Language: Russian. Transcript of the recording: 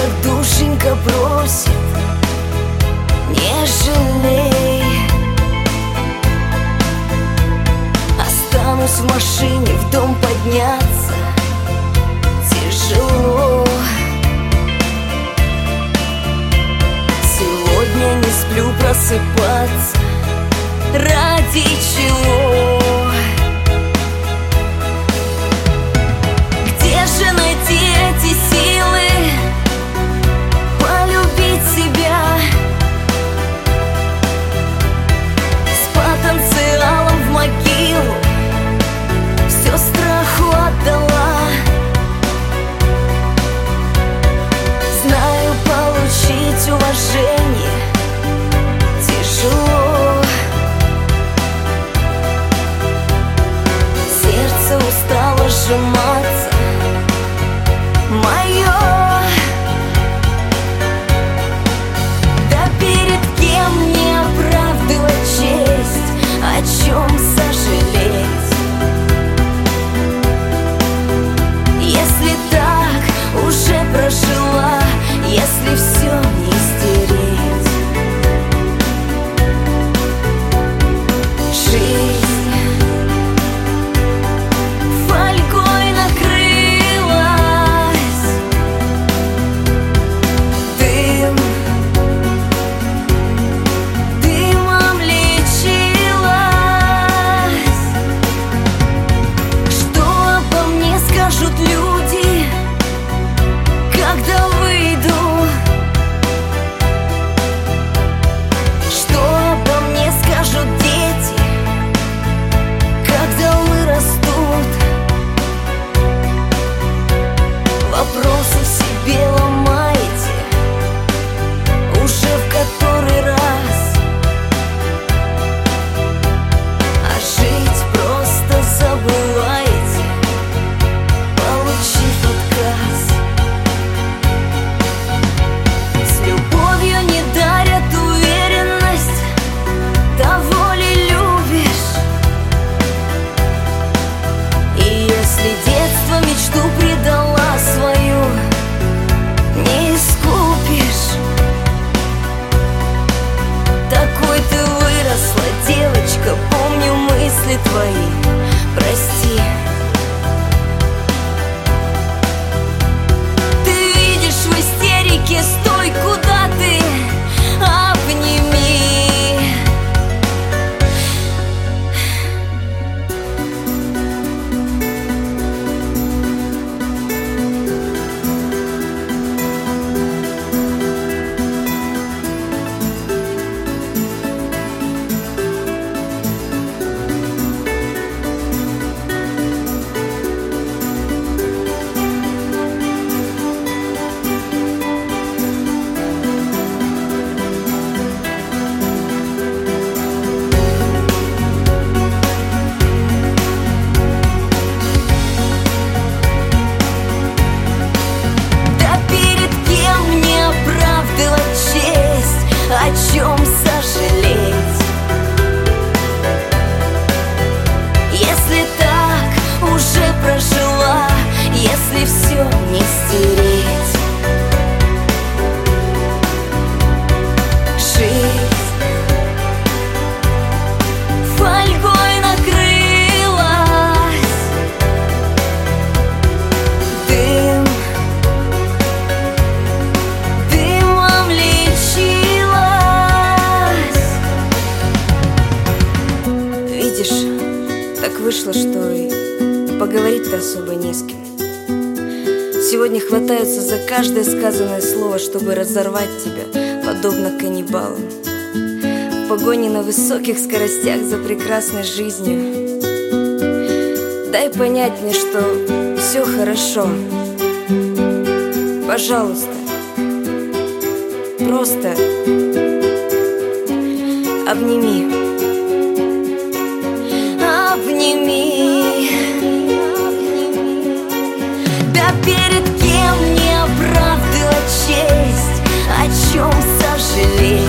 как душенька просит, не жалей. Останусь в машине, в дом подняться тяжело. Сегодня не сплю, просыпаться ради чего? Где же найти эти силы полюбить себя? С потенциалом в могилу все страху отдала. Знаю, получить уважение тяжело. Сердце устало сжиматься мое. Да перед кем мне оправдывать честь, о чем сожалеть? Если так уже прожила, если все не стереть. Жизнь фольгой накрылась, дымом лечилась. Что обо мне скажут люди, когда выйду? Что обо мне скажут дети, когда вырастут? Вопросы в себе ломаете уже в который раз, а жить просто забываете, получив отказ. С любовью не дарят уверенность, того ли любишь? И если детство мечту предала свою, не искупишь. Такой ты выросла, девочка, помню мысли твои, прости. Ты видишь в истерике, стой, куда ты, обними. Да перед кем мне оправдывать честь, о чем сожалеть? Если так уже прожила, если все не стереть. Жизнь фольгой накрылась, дымом лечилась. Видишь, так вышло, что и поговорить-то особо не с кем. Сегодня хватаются за каждое сказанное слово, чтобы разорвать тебя, подобно каннибалам. В погоне на высоких скоростях за прекрасной жизнью. Дай понять мне, что все хорошо. Пожалуйста, просто обними. Обними. Да перед кем мне оправдывать честь, о чем сожалеть?